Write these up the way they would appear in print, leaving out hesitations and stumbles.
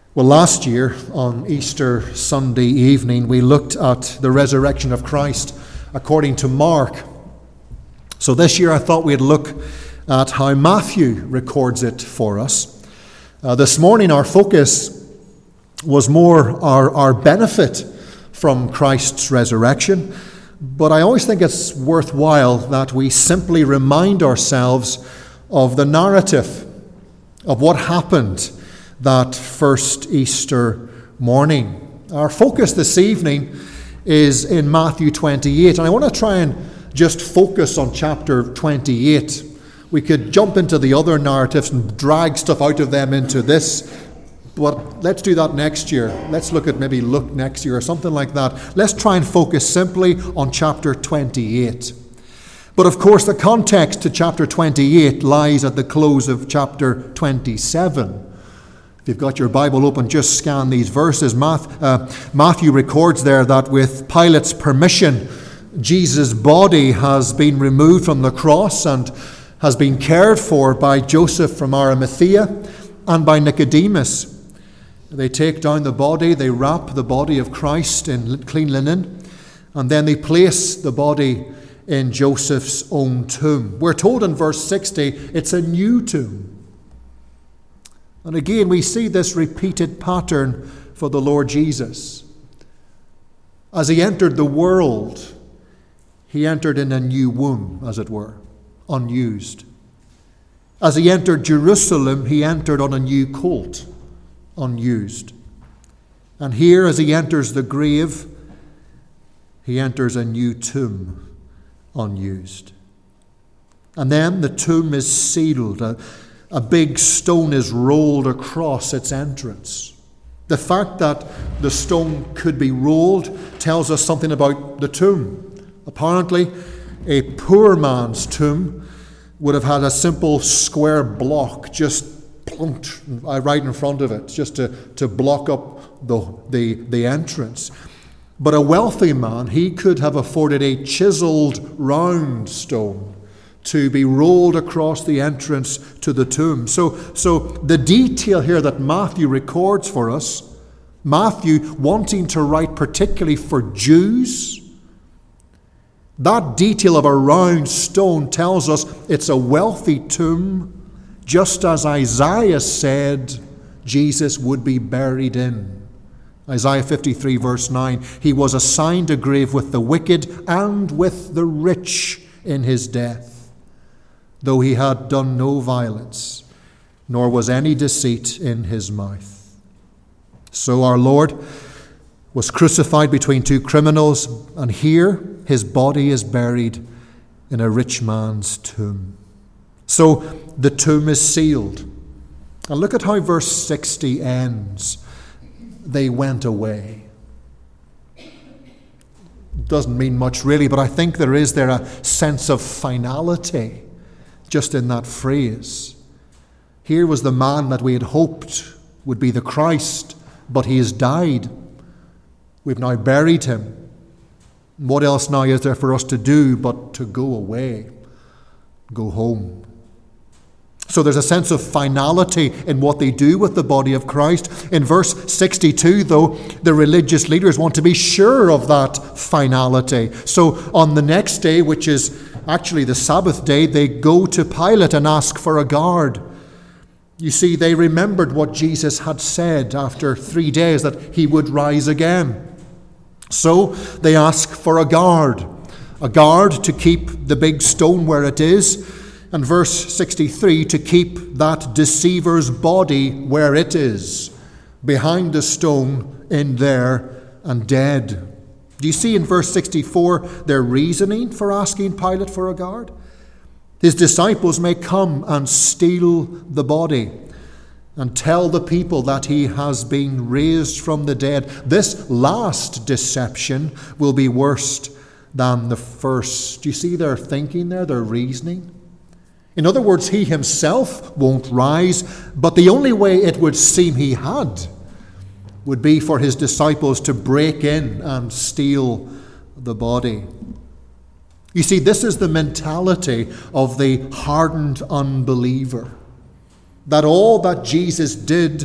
Well, last year on Easter Sunday evening, we looked at the resurrection of Christ according to Mark. So this year I thought we'd look at how Matthew records it for us. This morning our focus was more our benefit from Christ's resurrection, but I always think it's worthwhile that we simply remind ourselves of the narrative of what happened that first Easter morning. Our focus this evening is in Matthew 28, and I want to try and just focus on chapter 28. We could jump into the other narratives and drag stuff out of them into this, but let's do that next year. Let's look next year or something like that. Let's try and focus simply on chapter 28. But of course, the context to chapter 28 lies at the close of chapter 27. If you've got your Bible open, just scan these verses. Matthew records there that with Pilate's permission, Jesus' body has been removed from the cross and has been cared for by Joseph from Arimathea and by Nicodemus. They take down the body, they wrap the body of Christ in clean linen, and then they place the body in Joseph's own tomb. We're told in verse 60 it's a new tomb. And again, we see this repeated pattern for the Lord Jesus. As he entered the world, he entered in a new womb, as it were, unused. As he entered Jerusalem, he entered on a new colt, unused. And here, as he enters the grave, he enters a new tomb, unused. And then the tomb is sealed. A big stone is rolled across its entrance. The fact that the stone could be rolled tells us something about the tomb. Apparently, a poor man's tomb would have had a simple square block just plunked right in front of it, just to block up the entrance. But a wealthy man, he could have afforded a chiseled round stone to be rolled across the entrance to the tomb. So the detail here that Matthew records for us, Matthew wanting to write particularly for Jews, that detail of a round stone tells us it's a wealthy tomb, just as Isaiah said Jesus would be buried in. Isaiah 53 verse 9, he was assigned a grave with the wicked and with the rich in his death, though he had done no violence, nor was any deceit in his mouth. So our Lord was crucified between two criminals, and here his body is buried in a rich man's tomb. So the tomb is sealed. And look at how verse 60 ends. They went away. Doesn't mean much really, but I think there is a sense of finality just in that phrase. Here was the man that we had hoped would be the Christ, but he has died. We've now buried him. What else now is there for us to do but to go away, go home? So there's a sense of finality in what they do with the body of Christ. In verse 62, though, the religious leaders want to be sure of that finality. So on the next day, which is actually the Sabbath day, they go to Pilate and ask for a guard. You see, they remembered what Jesus had said after 3 days, that he would rise again. So they ask for a guard to keep the big stone where it is, and verse 63, to keep that deceiver's body where it is, behind the stone, in there and dead. Do you see in verse 64 their reasoning for asking Pilate for a guard? His disciples may come and steal the body and tell the people that he has been raised from the dead. This last deception will be worse than the first. Do you see their thinking there, their reasoning? In other words, he himself won't rise, but the only way it would seem he had would be for his disciples to break in and steal the body. You see, this is the mentality of the hardened unbeliever, that all that Jesus did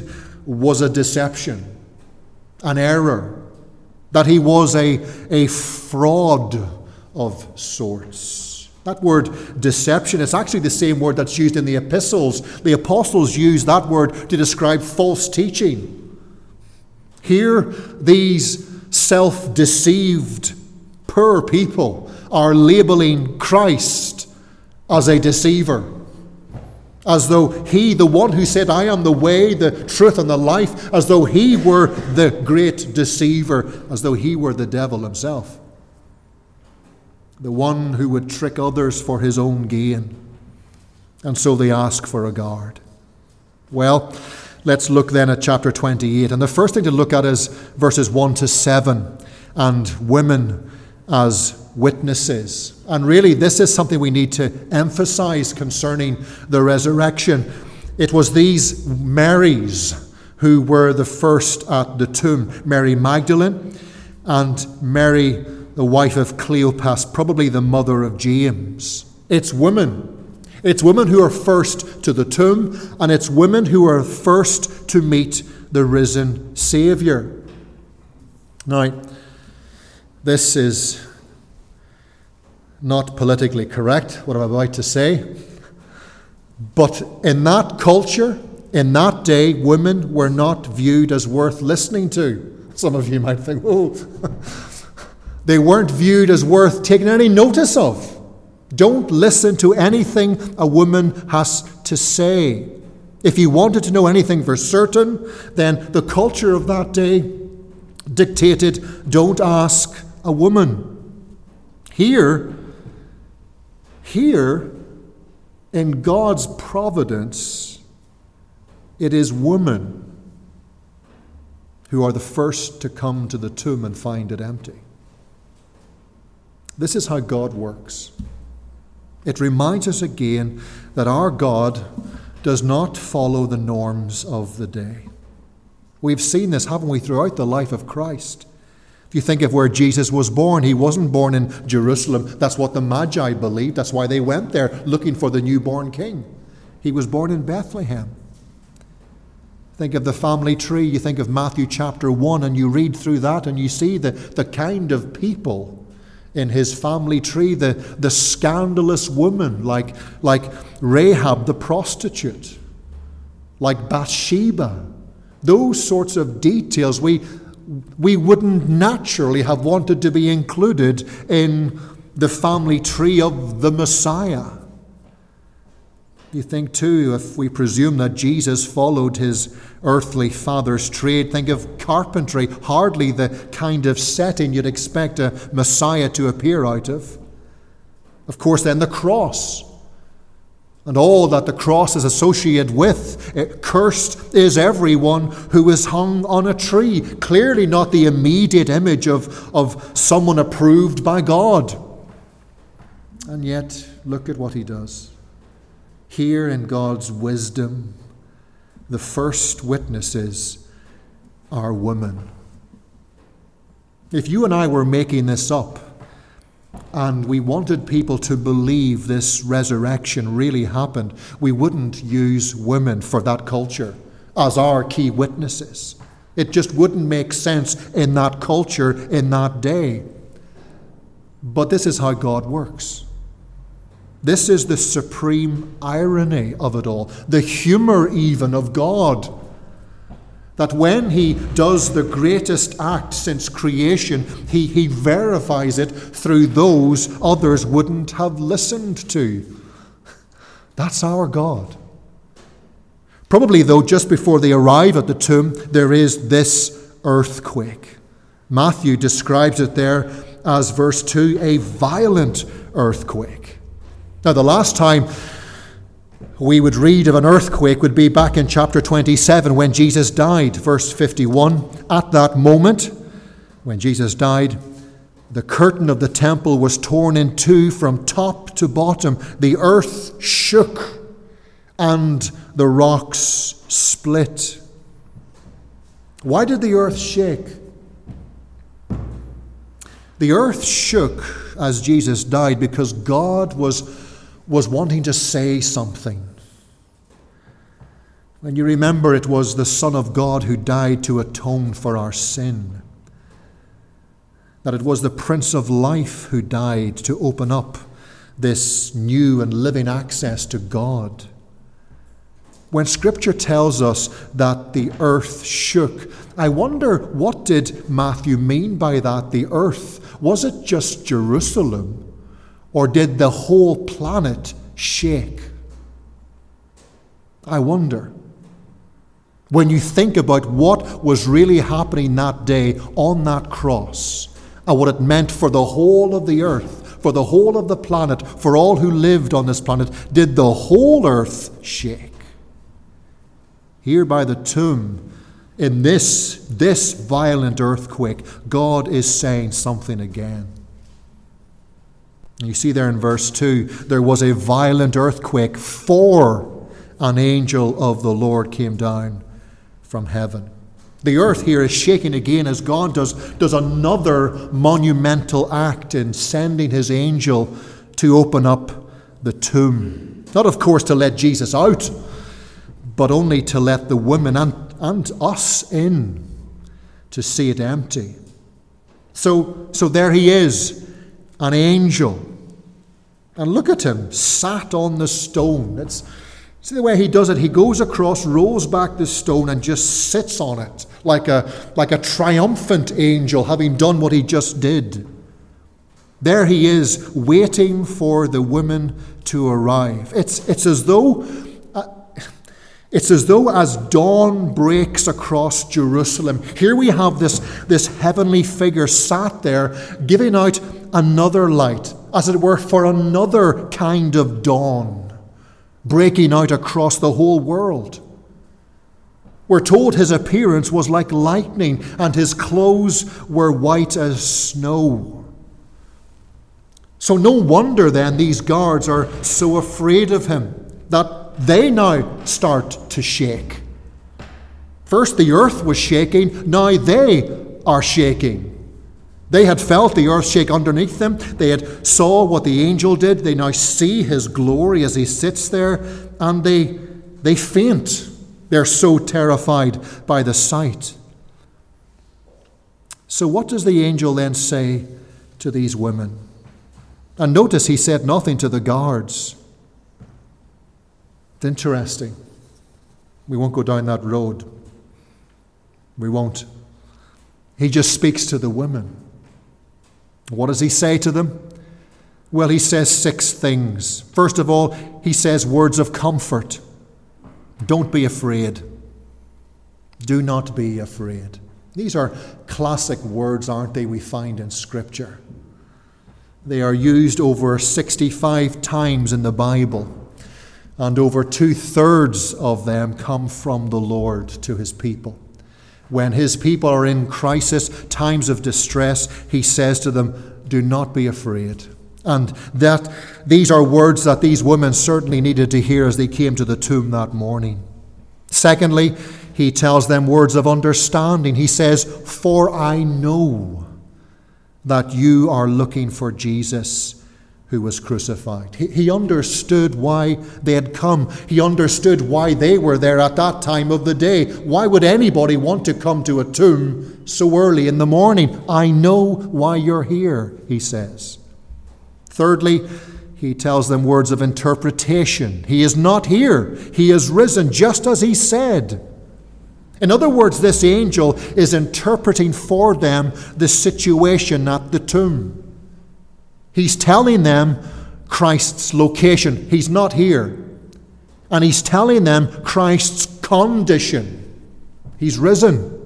was a deception, an error, that he was a fraud of sorts. That word deception is actually the same word that's used in the epistles. The apostles use that word to describe false teaching. Here, these self-deceived, poor people are labeling Christ as a deceiver, as though he, the one who said, "I am the way, the truth, and the life," as though he were the great deceiver, as though he were the devil himself, the one who would trick others for his own gain. And so they ask for a guard. Well, let's look then at chapter 28. And the first thing to look at is verses 1 to 7, and women as witnesses. And really, this is something we need to emphasize concerning the resurrection. It was these Marys who were the first at the tomb: Mary Magdalene and Mary, the wife of Cleopas, probably the mother of James. It's women. It's women who are first to the tomb, and it's women who are first to meet the risen Saviour. Now, this is not politically correct, what I'm about to say, but in that culture, in that day, women were not viewed as worth listening to. Some of you might think, oh, they weren't viewed as worth taking any notice of. Don't listen to anything a woman has to say. If you wanted to know anything for certain, then the culture of that day dictated, don't ask a woman. Here, in God's providence, it is women who are the first to come to the tomb and find it empty. This is how God works. It reminds us again that our God does not follow the norms of the day. We've seen this, haven't we, throughout the life of Christ. If you think of where Jesus was born, he wasn't born in Jerusalem. That's what the Magi believed. That's why they went there looking for the newborn king. He was born in Bethlehem. Think of the family tree. You think of Matthew chapter 1, and you read through that and you see the kind of people in his family tree, the scandalous woman like Rahab the prostitute, like Bathsheba. Those sorts of details we wouldn't naturally have wanted to be included in the family tree of the Messiah. You think too, if we presume that Jesus followed his earthly father's trade, think of carpentry, hardly the kind of setting you'd expect a Messiah to appear out of. Of course, then the cross, and all that the cross is associated with. Cursed is everyone who is hung on a tree. Clearly not the immediate image of someone approved by God. And yet, look at what he does. Here in God's wisdom, the first witnesses are women. If you and I were making this up, and we wanted people to believe this resurrection really happened, we wouldn't use women for that culture as our key witnesses. It just wouldn't make sense in that culture, in that day. But this is how God works. This is the supreme irony of it all, the humor even of God. That when he does the greatest act since creation, he verifies it through those others wouldn't have listened to. That's our God. Probably, though, just before they arrive at the tomb, there is this earthquake. Matthew describes it there as, verse 2, a violent earthquake. Now, the last time we would read of an earthquake would be back in chapter 27 when Jesus died. Verse 51, at that moment, when Jesus died, the curtain of the temple was torn in two from top to bottom. The earth shook and the rocks split. Why did the earth shake? The earth shook as Jesus died because God was wanting to say something. And you remember it was the Son of God who died to atone for our sin. That it was the Prince of Life who died to open up this new and living access to God. When Scripture tells us that the earth shook, I wonder, what did Matthew mean by that, the earth? Was it just Jerusalem, or did the whole planet shake? I wonder. When you think about what was really happening that day on that cross, and what it meant for the whole of the earth, for the whole of the planet, for all who lived on this planet, did the whole earth shake? Here by the tomb, in this violent earthquake, God is saying something again. You see there in verse 2, there was a violent earthquake, for an angel of the Lord came down from heaven. The earth here is shaking again as God does another monumental act in sending his angel to open up the tomb. Not, of course, to let Jesus out, but only to let the women and us in, to see it empty. So there he is, an angel. And look at him, sat on the stone. See the way he does it? He goes across, rolls back the stone, and just sits on it like a triumphant angel, having done what he just did. There he is, waiting for the women to arrive. It's as though as dawn breaks across Jerusalem, here we have this heavenly figure sat there, giving out another light, as it were, for another kind of dawn, breaking out across the whole world. We're told his appearance was like lightning, and his clothes were white as snow. So no wonder then these guards are so afraid of him, that they now start to shake. First the earth was shaking, now they are shaking. They had felt the earth shake underneath them. They had saw what the angel did. They now see his glory as he sits there, and they faint. They're so terrified by the sight. So what does the angel then say to these women? And notice he said nothing to the guards. It's interesting. We won't go down that road. We won't. He just speaks to the women. What does he say to them? Well, he says 6 things. First of all, he says words of comfort. Don't be afraid. Do not be afraid. These are classic words, aren't they, we find in Scripture. They are used over 65 times in the Bible, and over 2/3 of them come from the Lord to his people. When his people are in crisis, times of distress, he says to them, do not be afraid. And that these are words that these women certainly needed to hear as they came to the tomb that morning. Secondly, he tells them words of understanding. He says, for I know that you are looking for Jesus who was crucified. He understood why they had come. He understood why they were there at that time of the day. Why would anybody want to come to a tomb so early in the morning? I know why you're here, he says. Thirdly, he tells them words of interpretation. He is not here. He is risen, just as he said. In other words, this angel is interpreting for them the situation at the tomb. He's telling them Christ's location. He's not here. And he's telling them Christ's condition. He's risen.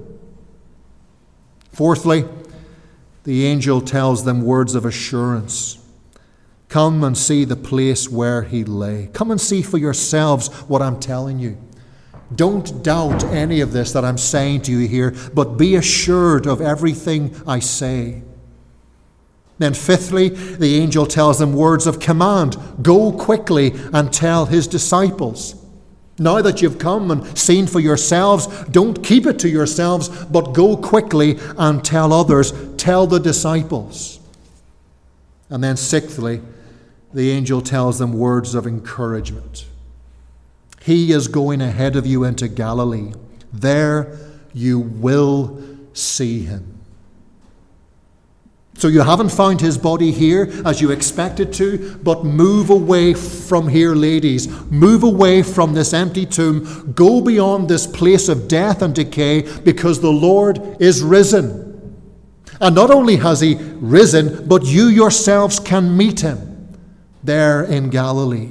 Fourthly, the angel tells them words of assurance. Come and see the place where he lay. Come and see for yourselves what I'm telling you. Don't doubt any of this that I'm saying to you here, but be assured of everything I say. Then fifthly, the angel tells them words of command. Go quickly and tell his disciples. Now that you've come and seen for yourselves, don't keep it to yourselves, but go quickly and tell others. Tell the disciples. And then sixthly, the angel tells them words of encouragement. He is going ahead of you into Galilee. There you will see him. So you haven't found his body here as you expected to, but move away from here, ladies. Move away from this empty tomb. Go beyond this place of death and decay, because the Lord is risen. And not only has he risen, but you yourselves can meet him there in Galilee.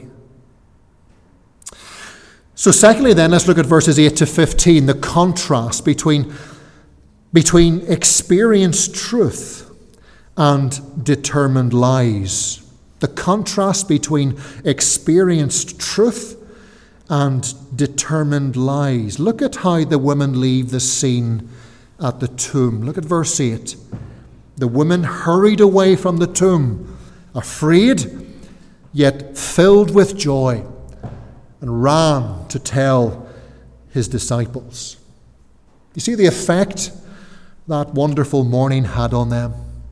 So secondly then, let's look at verses 8 to 15, the contrast between experienced truth and determined lies. The contrast between experienced truth and determined lies. Look at how the women leave the scene at the tomb. Look at verse 8. The women hurried away from the tomb, afraid, yet filled with joy, and ran to tell his disciples. You see the effect that wonderful morning had on them?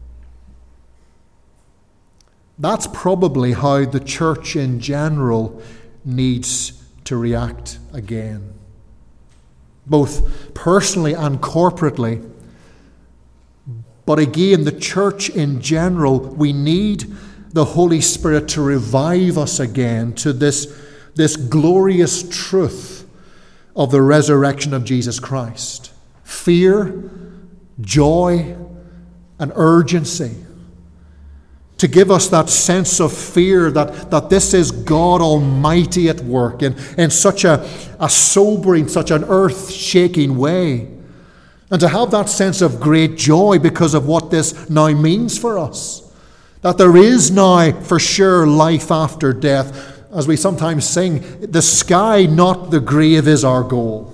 That's probably how the church in general needs to react again, both personally and corporately. But again, the church in general, we need the Holy Spirit to revive us again to this glorious truth of the resurrection of Jesus Christ. Fear, joy, and urgency. To give us that sense of fear that this is God Almighty at work in such a sobering, such an earth-shaking way. And to have that sense of great joy because of what this now means for us. That there is now for sure life after death. As we sometimes sing, the sky, not the grave, is our goal.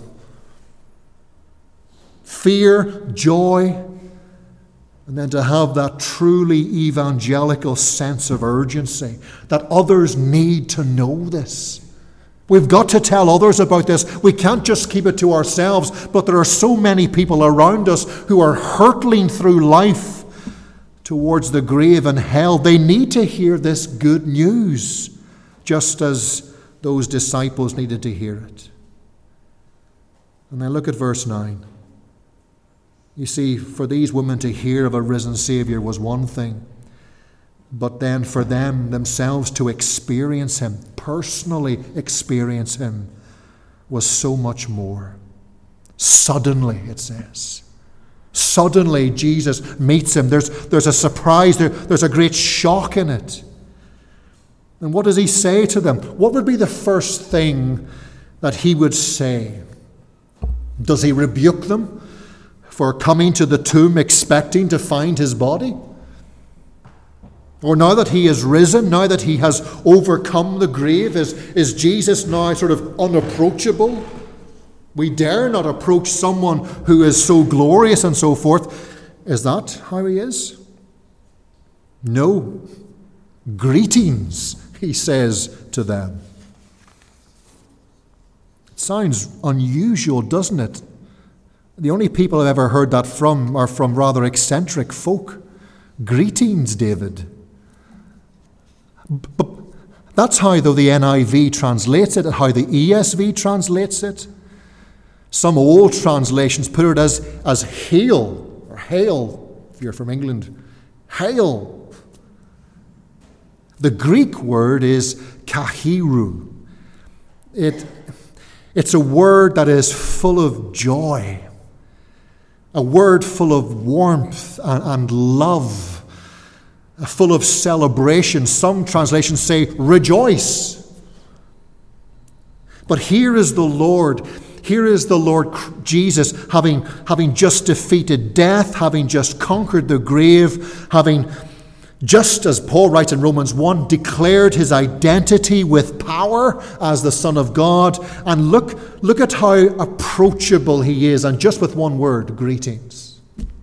Fear, joy, and then to have that truly evangelical sense of urgency, that others need to know this. We've got to tell others about this. We can't just keep it to ourselves, but there are so many people around us who are hurtling through life towards the grave and hell. They need to hear this good news, just as those disciples needed to hear it. And then look at verse 9. You see, for these women to hear of a risen Savior was one thing, but then for them themselves to experience him, personally experience him, was so much more. Suddenly, it says. Suddenly, Jesus meets him. There's a surprise, there's a great shock in it. And what does he say to them? What would be the first thing that he would say? Does he rebuke them for coming to the tomb expecting to find his body? Or now that he is risen, now that he has overcome the grave, is Jesus now sort of unapproachable? We dare not approach someone who is so glorious and so forth. Is that how he is? No. Greetings, he says to them. It sounds unusual, doesn't it? The only people I've ever heard that from are from rather eccentric folk. Greetings, David. But that's how, though, the NIV translates it, and how the ESV translates it. Some old translations put it as hail, or hail, if you're from England. Hail. The Greek word is kahiru. It's a word that is full of joy. A word full of warmth and love, full of celebration. Some translations say rejoice. But here is the Lord Jesus, having just defeated death, having just conquered the grave, having, just as Paul writes in Romans 1, declared his identity with power as the Son of God. And look at how approachable he is. And just with one word, greetings.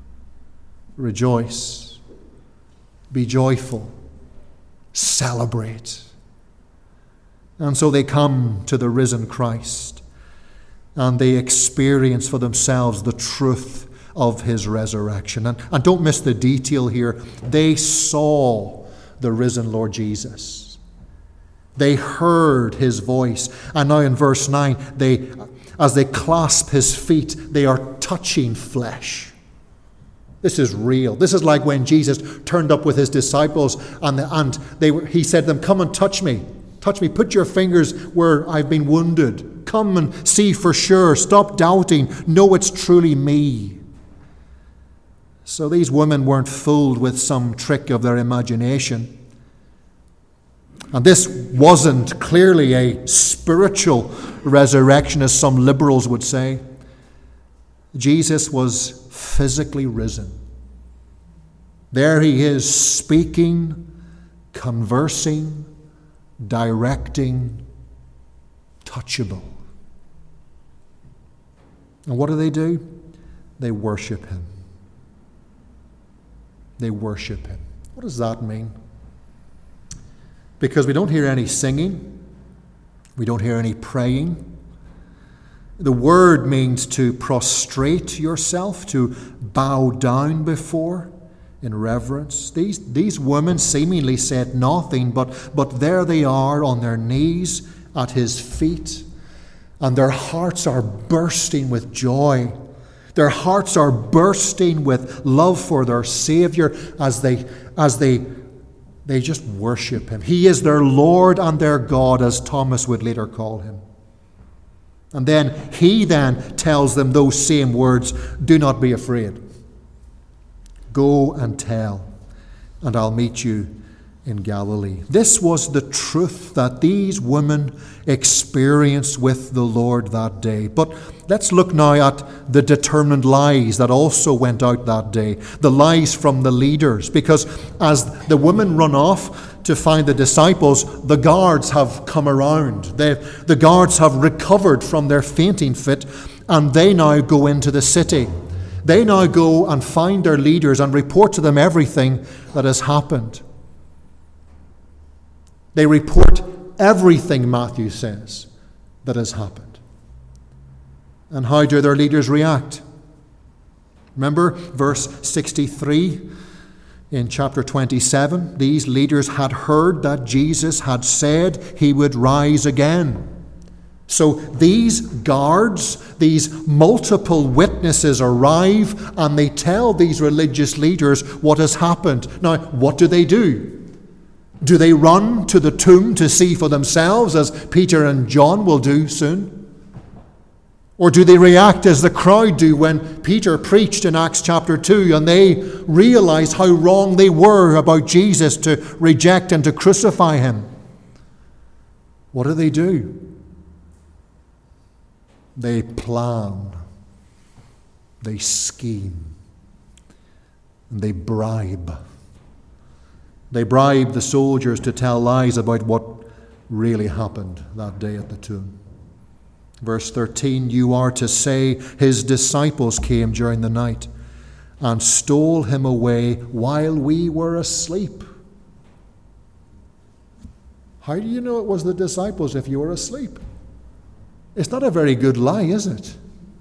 Rejoice. Be joyful. Celebrate. And so they come to the risen Christ, and they experience for themselves the truth of his resurrection. And don't miss the detail here. They saw the risen Lord Jesus. They heard his voice. And now in verse 9, as they clasp his feet, they are touching flesh. This is real. This is like when Jesus turned up with his disciples he said to them, come and touch me. Touch me. Put your fingers where I've been wounded. Come and see for sure. Stop doubting. Know it's truly me. So these women weren't fooled with some trick of their imagination. And this wasn't clearly a spiritual resurrection, as some liberals would say. Jesus was physically risen. There he is, speaking, conversing, directing, touchable. And what do? They worship him. They worship him. What does that mean? Because we don't hear any singing. We don't hear any praying. The word means to prostrate yourself, to bow down before in reverence. These women seemingly said nothing, but there they are on their knees at his feet, and their hearts are bursting with joy. Their hearts are bursting with love for their Savior as they just worship him. He is their Lord and their God, as Thomas would later call him. And then he tells them those same words, do not be afraid. Go and tell, and I'll meet you in Galilee. This was the truth that these women experienced with the Lord that day. But let's look now at the determined lies that also went out that day. The lies from the leaders. Because as the women run off to find the disciples, the guards have come around. The guards have recovered from their fainting fit, and they now go into the city. They now go and find their leaders and report to them everything that has happened. They report everything, Matthew says, that has happened. And how do their leaders react? Remember verse 63 in chapter 27. These leaders had heard that Jesus had said he would rise again. So these guards, these multiple witnesses arrive, and they tell these religious leaders what has happened. Now, what do? Do they run to the tomb to see for themselves, as Peter and John will do soon? Or do they react as the crowd do when Peter preached in Acts chapter 2 and they realized how wrong they were about Jesus to reject and to crucify him? What do? They plan, they scheme, and they bribe. They bribe the soldiers to tell lies about what really happened that day at the tomb. Verse 13, you are to say his disciples came during the night and stole him away while we were asleep. How do you know it was the disciples if you were asleep? It's not a very good lie, is it?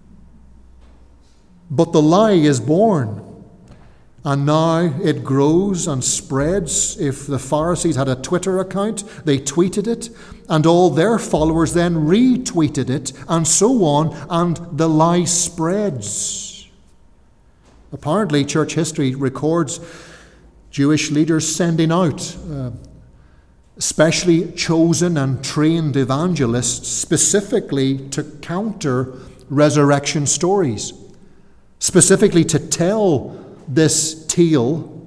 But the lie is born. And now it grows and spreads. If the Pharisees had a Twitter account, they tweeted it, and all their followers then retweeted it, and so on, and the lie spreads. Apparently, church history records Jewish leaders sending out specially chosen and trained evangelists specifically to counter resurrection stories, specifically to tell this tale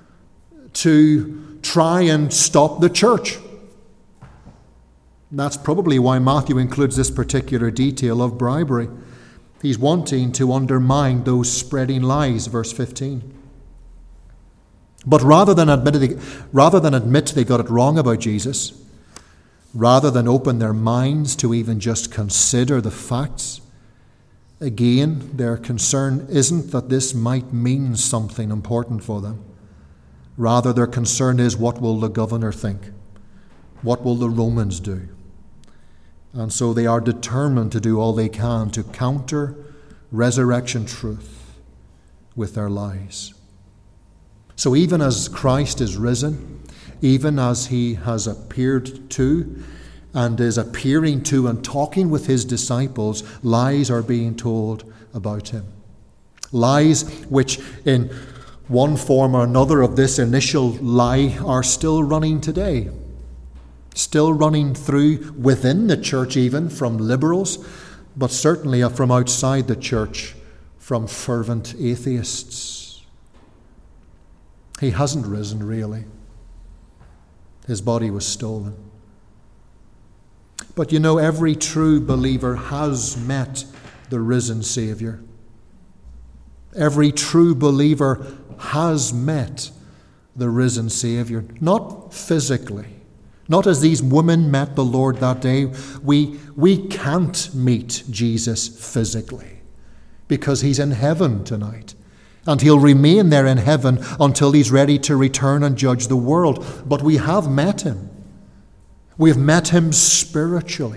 to try and stop the church. That's probably why Matthew includes this particular detail of bribery. He's wanting to undermine those spreading lies, verse 15. But rather than admit they got it wrong about Jesus, rather than open their minds to even just consider the facts, again, their concern isn't that this might mean something important for them. Rather, their concern is, what will the governor think? What will the Romans do? And so they are determined to do all they can to counter resurrection truth with their lies. So even as Christ is risen, even as he has appeared to and is appearing to and talking with his disciples, lies are being told about him. Lies which in one form or another of this initial lie are still running today. Still running through within the church, even from liberals, but certainly from outside the church, from fervent atheists. He hasn't risen, really. His body was stolen. But you know, every true believer has met the risen Savior. Every true believer has met the risen Savior. Not physically. Not as these women met the Lord that day. We can't meet Jesus physically because he's in heaven tonight. And he'll remain there in heaven until he's ready to return and judge the world. But we have met him. We've met him spiritually.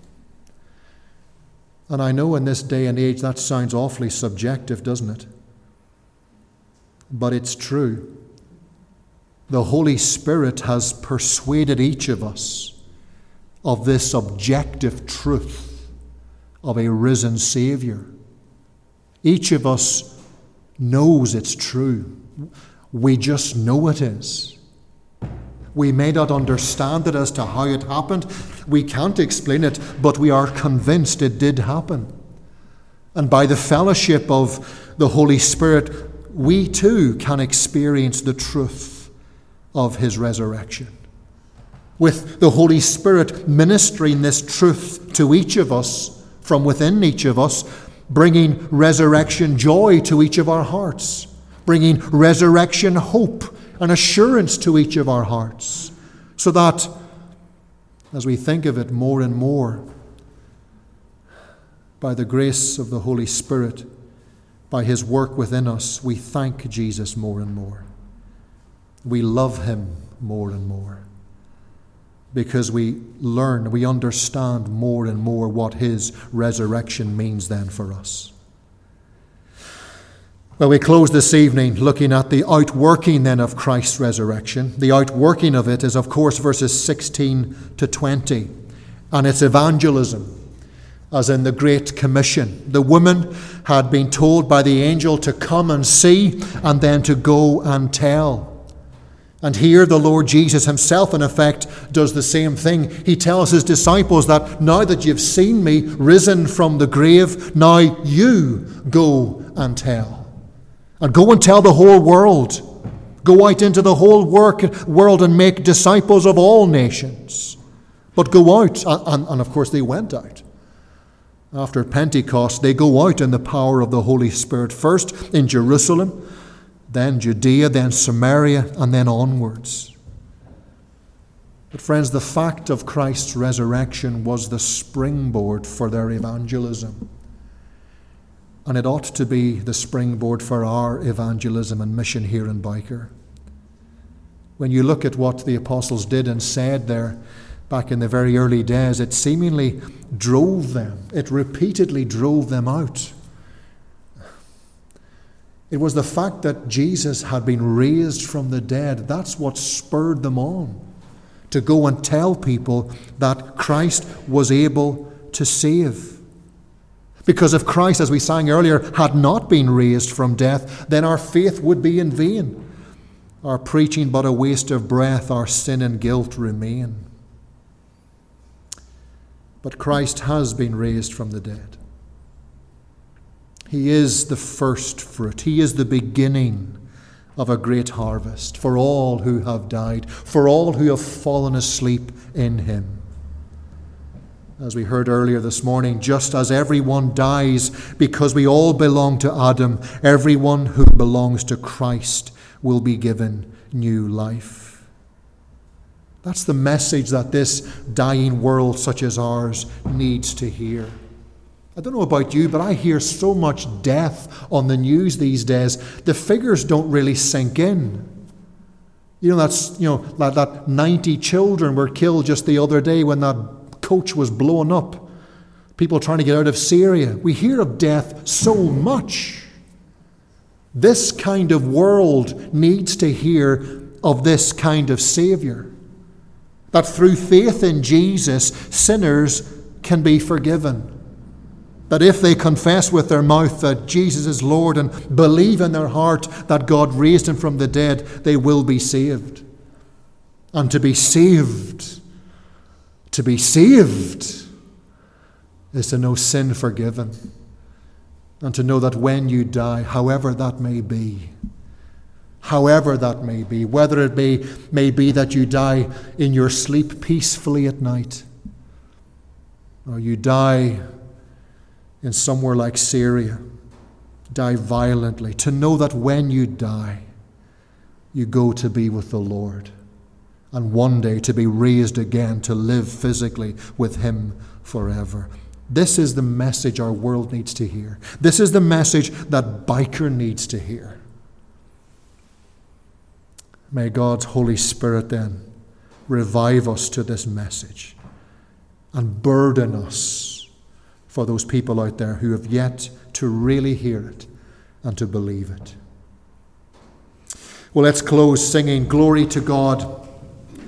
And I know in this day and age that sounds awfully subjective, doesn't it? But it's true. The Holy Spirit has persuaded each of us of this objective truth of a risen Savior. Each of us knows it's true. We just know it is. We may not understand it as to how it happened. We can't explain it, but we are convinced it did happen. And by the fellowship of the Holy Spirit, we too can experience the truth of his resurrection. With the Holy Spirit ministering this truth to each of us, from within each of us, bringing resurrection joy to each of our hearts, bringing resurrection hope and assurance to each of our hearts, so that as we think of it more and more, by the grace of the Holy Spirit, by his work within us, we thank Jesus more and more. We love him more and more, because we learn, we understand more and more what his resurrection means then for us. Well, we close this evening looking at the outworking then of Christ's resurrection. The outworking of it is, of course, verses 16 to 20, and it's evangelism, as in the Great Commission. The woman had been told by the angel to come and see, and then to go and tell. And here the Lord Jesus himself, in effect, does the same thing. He tells his disciples that now that you've seen me risen from the grave, now you go and tell. And go and tell the whole world. Go out into the whole world and make disciples of all nations. But go out, and of course they went out. After Pentecost, they go out in the power of the Holy Spirit, first in Jerusalem, then Judea, then Samaria, and then onwards. But friends, the fact of Christ's resurrection was the springboard for their evangelism. And it ought to be the springboard for our evangelism and mission here in Byker. When you look at what the apostles did and said there back in the very early days, it seemingly drove them. It repeatedly drove them out. It was the fact that Jesus had been raised from the dead. That's what spurred them on to go and tell people that Christ was able to save. Because if Christ, as we sang earlier, had not been raised from death, then our faith would be in vain. Our preaching but a waste of breath, our sin and guilt remain. But Christ has been raised from the dead. He is the first fruit. He is the beginning of a great harvest for all who have died, for all who have fallen asleep in him. As we heard earlier this morning, just as everyone dies because we all belong to Adam, everyone who belongs to Christ will be given new life. That's the message that this dying world such as ours needs to hear. I don't know about you, but I hear so much death on the news these days. The figures don't really sink in. That 90 children were killed just the other day when that coach was blown up. People trying to get out of Syria. We hear of death so much. This kind of world needs to hear of this kind of Savior. That through faith in Jesus, sinners can be forgiven. That if they confess with their mouth that Jesus is Lord and believe in their heart that God raised him from the dead, they will be saved. And to be saved is to know sin forgiven. And to know that when you die, however that may be, whether it may be that you die in your sleep peacefully at night, or you die in somewhere like Syria, die violently, to know that when you die, you go to be with the Lord, and one day to be raised again, to live physically with him forever. This is the message our world needs to hear. This is the message that Byker needs to hear. May God's Holy Spirit then revive us to this message and burden us for those people out there who have yet to really hear it and to believe it. Well, let's close singing Glory to God